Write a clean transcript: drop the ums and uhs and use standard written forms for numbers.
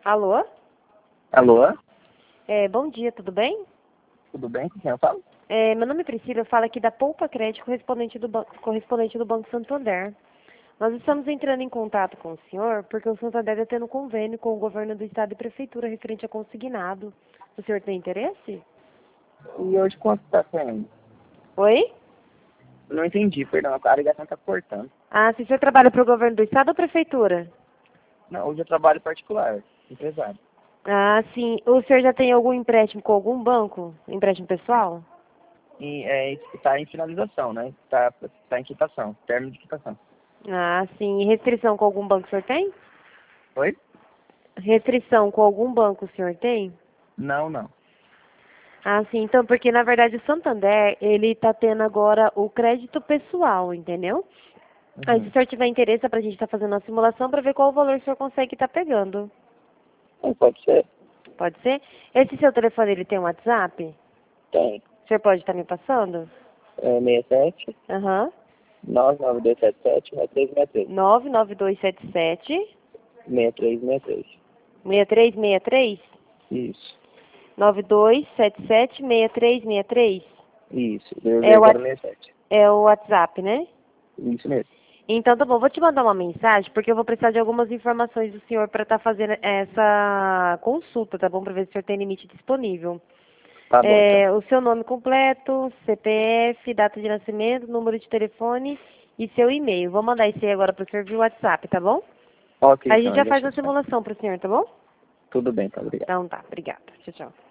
Alô? Alô? Bom dia, tudo bem? Tudo bem? Com quem eu falo? Meu nome é Priscila, eu falo aqui da Poupa Crédito, correspondente do Banco Santander. Nós estamos entrando em contato com o senhor porque o Santander está tendo convênio com o governo do estado e prefeitura referente a consignado. O senhor tem interesse? E hoje quanto está saindo? Oi? Não entendi, perdão, a ligação está cortando. Ah, se o senhor trabalha para o governo do estado ou prefeitura? Não, hoje eu trabalho particular, empresário. Ah, sim. O senhor já tem algum empréstimo com algum banco? Empréstimo pessoal? E está em finalização, né? Está em quitação, término de quitação. Ah, sim. E restrição com algum banco o senhor tem? Oi? Restrição com algum banco o senhor tem? Não, não. Ah, sim. Então, porque na verdade o Santander, ele tá tendo agora o crédito pessoal, entendeu? Aí, se Uhum. o senhor tiver interesse, pra gente estar fazendo uma simulação para ver qual o valor o senhor consegue estar pegando. Pode ser? Pode ser? Esse seu telefone, ele tem um WhatsApp? Tem. O senhor pode estar me passando? 67 Aham. 99277 6363. 99277 6363. 6363? Isso. 9277 6363? Isso. É o, Whats- 0067. é o WhatsApp, né? Isso mesmo. Então, tá bom, vou te mandar uma mensagem, porque eu vou precisar de algumas informações do senhor para estar fazendo essa consulta, tá bom? Para ver se o senhor tem limite disponível. Tá bom, então. O seu nome completo, CPF, data de nascimento, número de telefone e seu e-mail. Vou mandar isso aí agora para o senhor via WhatsApp, tá bom? Ok, Aí a então, gente eu já faz deixo a isso. simulação para o senhor, tá bom? Tudo bem, tá, obrigado. Então tá, obrigada. Tchau, tchau.